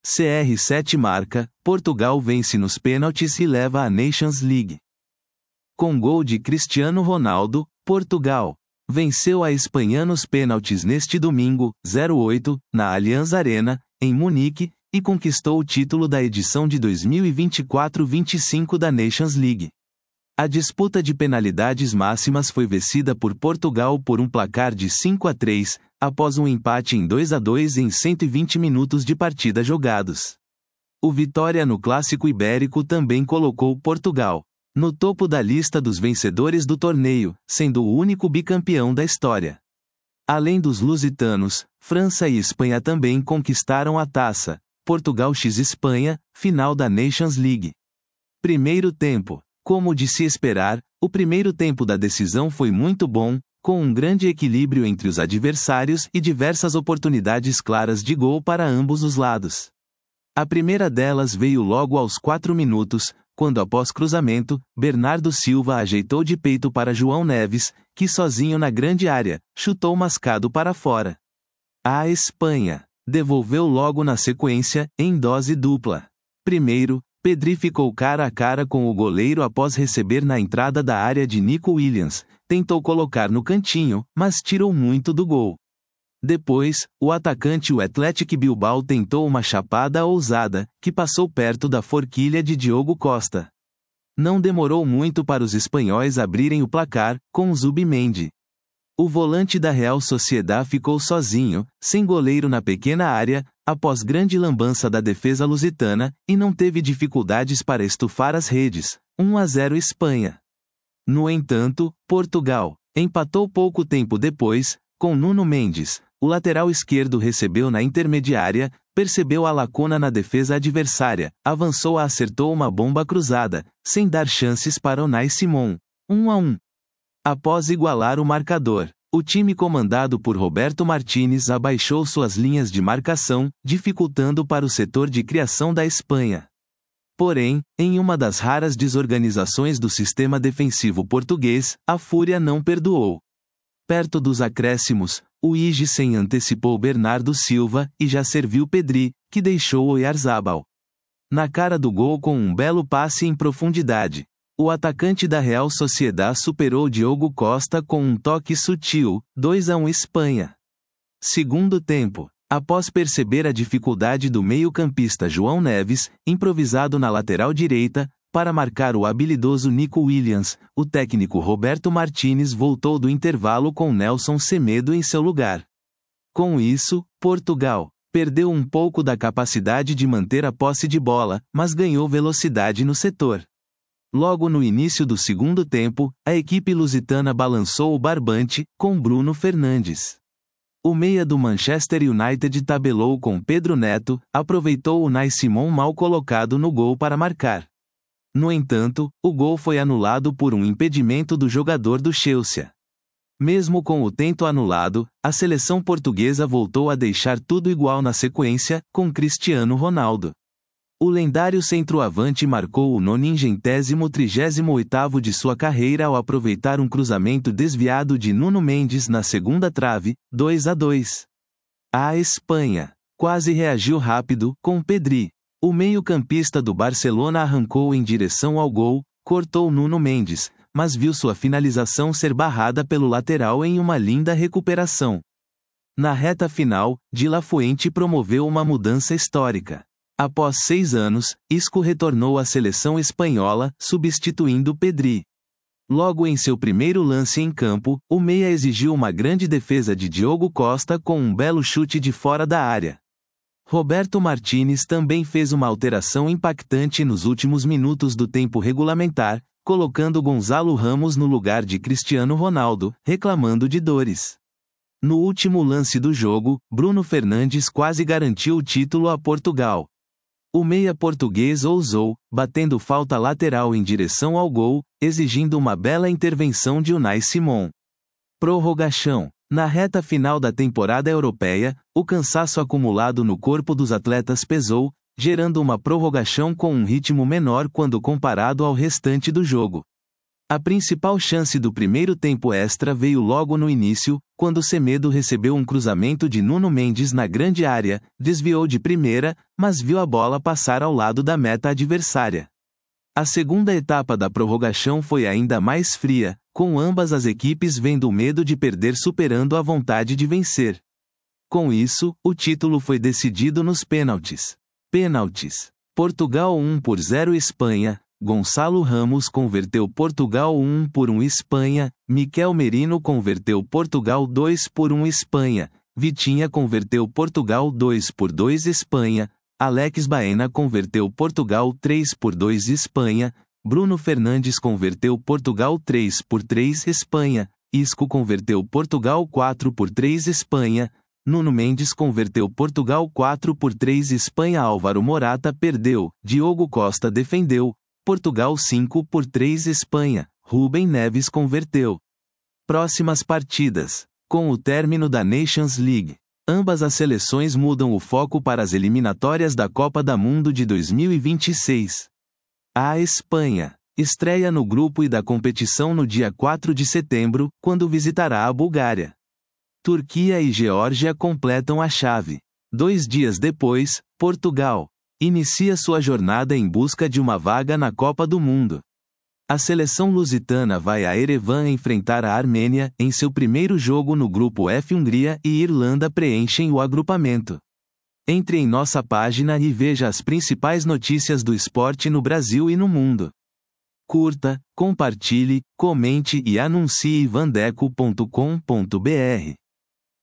CR7 marca, Portugal vence nos pênaltis e leva à Nations League. Com gol de Cristiano Ronaldo, Portugal venceu a Espanha nos pênaltis neste domingo, 08, na Allianz Arena, em Munique, e conquistou o título da edição de 2024-25 da Nations League. A disputa de penalidades máximas foi vencida por Portugal por um placar de 5-3, após um empate em 2-2 em 120 minutos de partida jogados. O Vitória no Clássico Ibérico também colocou Portugal no topo da lista dos vencedores do torneio, sendo o único bicampeão da história. Além dos lusitanos, França e Espanha também conquistaram a taça. Portugal x Espanha, final da Nations League. Primeiro tempo. Como de se esperar, o primeiro tempo da decisão foi muito bom, com um grande equilíbrio entre os adversários e diversas oportunidades claras de gol para ambos os lados. A primeira delas veio logo aos 4 minutos, quando após cruzamento, Bernardo Silva ajeitou de peito para João Neves, que sozinho na grande área, chutou mascado para fora. A Espanha devolveu logo na sequência, em dose dupla. Primeiro, Pedri ficou cara a cara com o goleiro após receber na entrada da área de Nico Williams, tentou colocar no cantinho, mas tirou muito do gol. Depois, o atacante o Athletic Bilbao tentou uma chapada ousada, que passou perto da forquilha de Diogo Costa. Não demorou muito para os espanhóis abrirem o placar, com Zubimendi. O volante da Real Sociedad ficou sozinho, sem goleiro na pequena área, após grande lambança da defesa lusitana, e não teve dificuldades para estufar as redes. 1-0 Espanha. No entanto, Portugal empatou pouco tempo depois, com Nuno Mendes. O lateral esquerdo recebeu na intermediária, percebeu a lacuna na defesa adversária, avançou e acertou uma bomba cruzada, sem dar chances para Unai Simon. 1-1. Após igualar o marcador, o time comandado por Roberto Martínez abaixou suas linhas de marcação, dificultando para o setor de criação da Espanha. Porém, em uma das raras desorganizações do sistema defensivo português, a fúria não perdoou. Perto dos acréscimos, o Iguisen antecipou Bernardo Silva, e já serviu Pedri, que deixou Oyarzabal na cara do gol com um belo passe em profundidade. O atacante da Real Sociedad superou Diogo Costa com um toque sutil. 2-1 Espanha. Segundo tempo. Após perceber a dificuldade do meio-campista João Neves, improvisado na lateral direita, para marcar o habilidoso Nico Williams, o técnico Roberto Martínez voltou do intervalo com Nelson Semedo em seu lugar. Com isso, Portugal perdeu um pouco da capacidade de manter a posse de bola, mas ganhou velocidade no setor. Logo no início do segundo tempo, a equipe lusitana balançou o barbante, com Bruno Fernandes. O meia do Manchester United tabelou com Pedro Neto, aproveitou o Unai Simon mal colocado no gol para marcar. No entanto, o gol foi anulado por um impedimento do jogador do Chelsea. Mesmo com o tento anulado, a seleção portuguesa voltou a deixar tudo igual na sequência, com Cristiano Ronaldo. O lendário centroavante marcou o 938º de sua carreira ao aproveitar um cruzamento desviado de Nuno Mendes na segunda trave, 2-2. A Espanha quase reagiu rápido, com Pedri. O meio-campista do Barcelona arrancou em direção ao gol, cortou Nuno Mendes, mas viu sua finalização ser barrada pelo lateral em uma linda recuperação. Na reta final, De La Fuente promoveu uma mudança histórica. Após 6 anos, Isco retornou à seleção espanhola, substituindo Pedri. Logo em seu primeiro lance em campo, o meia exigiu uma grande defesa de Diogo Costa com um belo chute de fora da área. Roberto Martínez também fez uma alteração impactante nos últimos minutos do tempo regulamentar, colocando Gonzalo Ramos no lugar de Cristiano Ronaldo, reclamando de dores. No último lance do jogo, Bruno Fernandes quase garantiu o título a Portugal. O meia português ousou, batendo falta lateral em direção ao gol, exigindo uma bela intervenção de Unai Simon. Prorrogação. Na reta final da temporada europeia, o cansaço acumulado no corpo dos atletas pesou, gerando uma prorrogação com um ritmo menor quando comparado ao restante do jogo. A principal chance do primeiro tempo extra veio logo no início, quando Semedo recebeu um cruzamento de Nuno Mendes na grande área, desviou de primeira, mas viu a bola passar ao lado da meta adversária. A segunda etapa da prorrogação foi ainda mais fria, com ambas as equipes vendo o medo de perder superando a vontade de vencer. Com isso, o título foi decidido nos pênaltis. Pênaltis. Portugal 1-0 Espanha. Gonçalo Ramos converteu Portugal 1-1 Espanha, Miquel Merino converteu Portugal 2-1 Espanha, Vitinha converteu Portugal 2-2 Espanha, Alex Baena converteu Portugal 3-2 Espanha, Bruno Fernandes converteu Portugal 3-3 Espanha, Isco converteu Portugal 4-3 Espanha, Nuno Mendes converteu Portugal 4-3 Espanha. Álvaro Morata perdeu, Diogo Costa defendeu, Portugal 5-3 Espanha, Rubem Neves converteu. Próximas partidas. Com o término da Nations League, ambas as seleções mudam o foco para as eliminatórias da Copa do Mundo de 2026. A Espanha estreia no grupo I da competição no dia 4 de setembro, quando visitará a Bulgária. Turquia e Geórgia completam a chave. 2 dias depois, Portugal inicia sua jornada em busca de uma vaga na Copa do Mundo. A seleção lusitana vai a Erevan enfrentar a Armênia em seu primeiro jogo no grupo F. Hungria e Irlanda preenchem o agrupamento. Entre em nossa página e veja as principais notícias do esporte no Brasil e no mundo. Curta, compartilhe, comente e anuncie vandeco.com.br.